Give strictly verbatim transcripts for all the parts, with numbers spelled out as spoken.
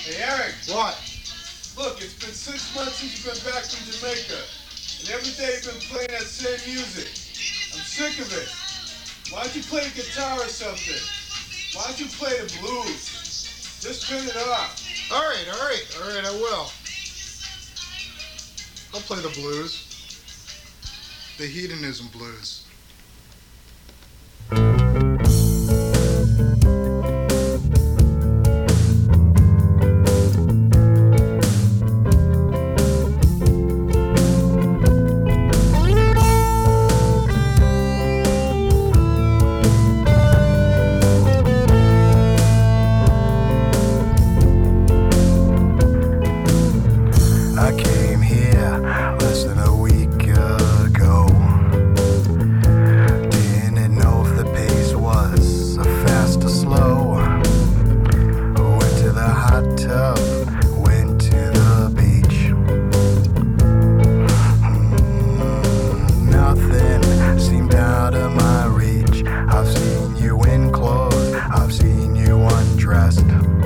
Hey, Eric. What? Look, it's been six months since you've been back from Jamaica. And every day you've been playing that same music. I'm sick of it. Why don't you play the guitar or something? Why don't you play the blues? Just turn it off. All right, all right, all right, I will. I'll play the blues. The hedonism blues. I came here less than a week ago. Didn't know if the pace was fast or slow. Went to the hot tub, went to the beach. Mm, nothing seemed out of my reach. I've seen you in clothes, I've seen you undressed.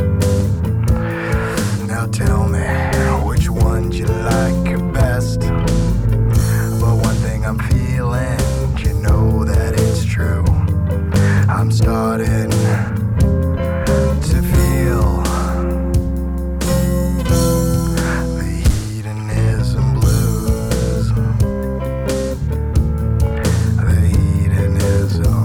Now tell me, which one you like best? But one thing I'm feeling, you know that it's true. I'm starting to feel the hedonism blues. The hedonism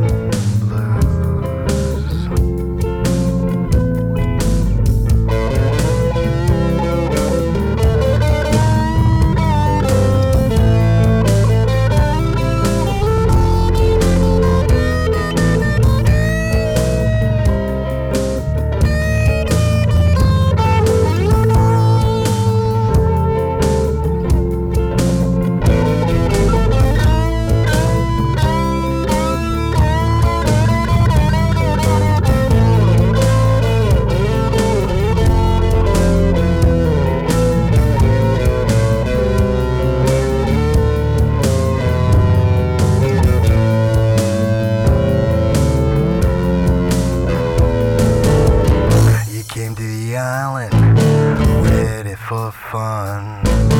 came to the island, ready for fun.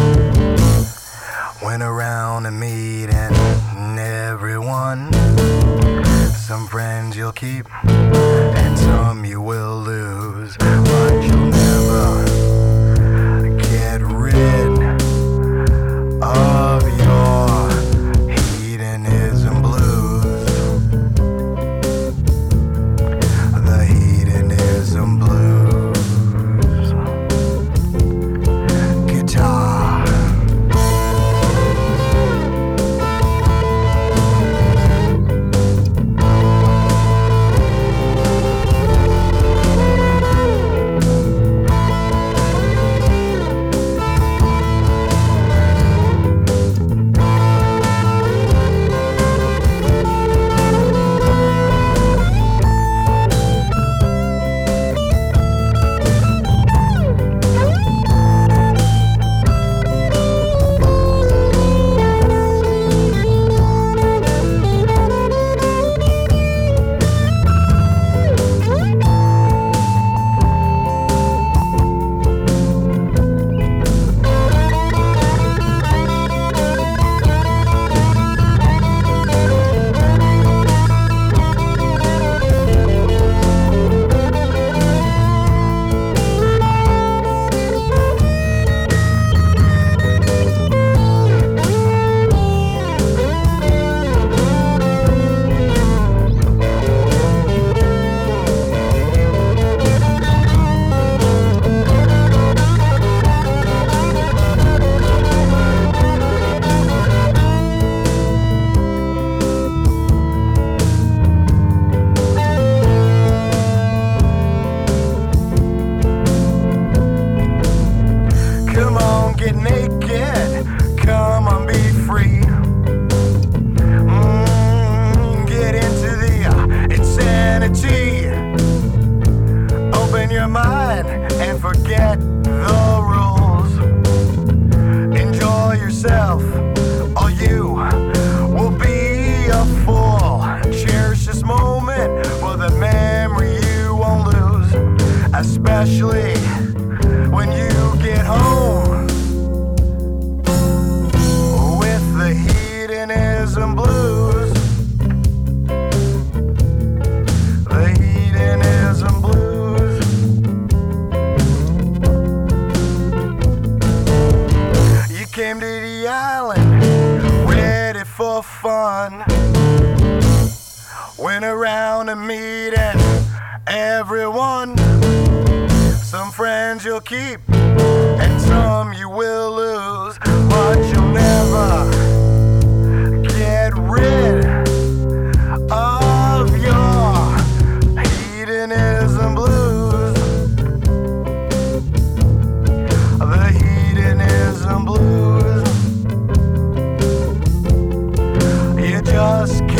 Went around and meeting everyone. Some friends you'll keep, and some you will lose. But you'll never get rid of your hedonism blues. The hedonism blues. Get naked, come on, be free. Mm, get into the uh, insanity. Open your mind and forget the rules. Enjoy yourself, or you will be a fool. Cherish this moment for the memory you won't lose, especially hedonism blues. The hedonism blues. You came to the island ready for fun. Went around and meeting everyone. Some friends you'll keep and some you will lose, but you'll never get rid of your hedonism blues. The hedonism blues. You just